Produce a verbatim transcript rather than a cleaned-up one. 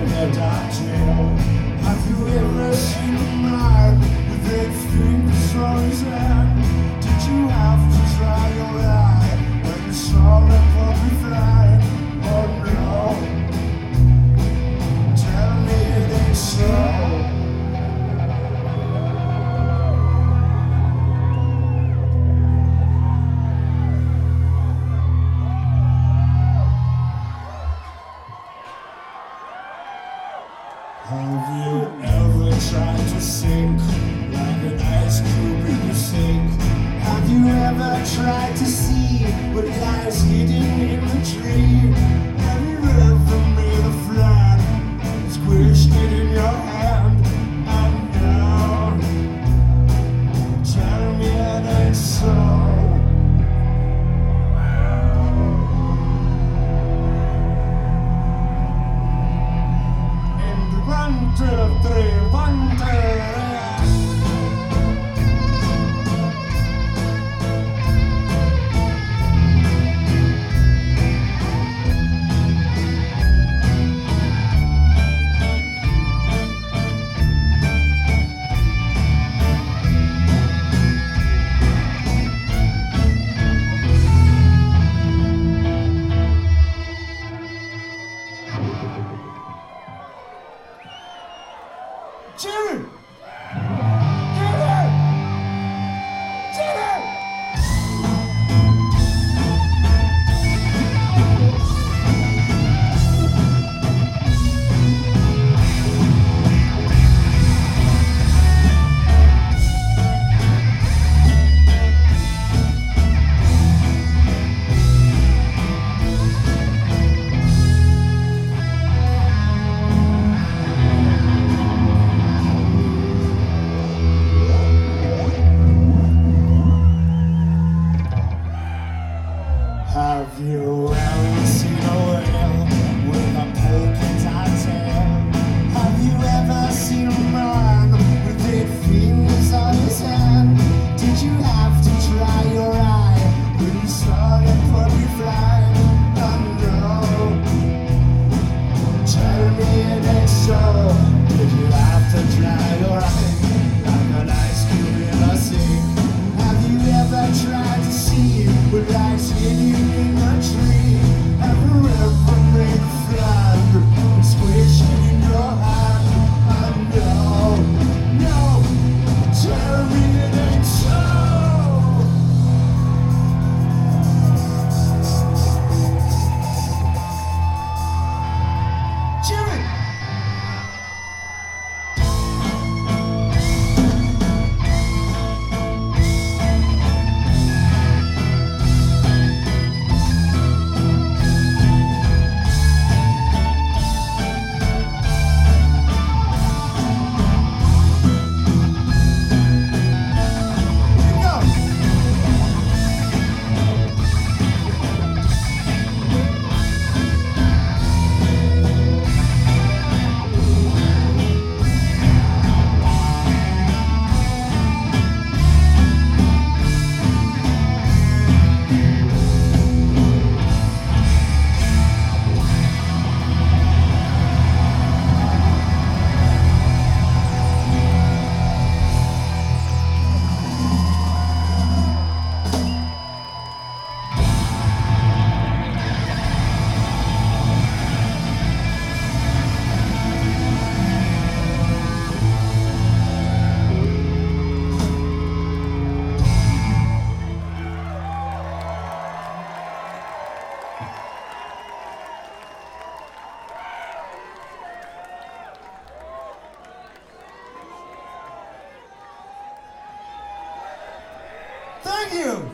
the dark trail. Have you ever seen a man with eight fingers on his hand? Did you have to try your eye when you saw the puppy fly? Oh no, tell me it ain't so. Have you ever tried to sink like an ice cube in the sink? Have you ever tried to see what lies hidden in the tree? Have you ever made a flag and squished it in your hand? And now, tell me it ain't so. One, two, three, one, two, three. Jimmy! Jimmy! Jimmy! Have you ever seen a whale with a polka dot tail? Have you ever seen a man with eight fingers on his hand? Did you have to try your eye when you saw the puppy fly? Oh no, tell me it ain't so. Did you have to try your eye like an ice cube in a sink? Have you ever tried to see what lies in you? Thank you!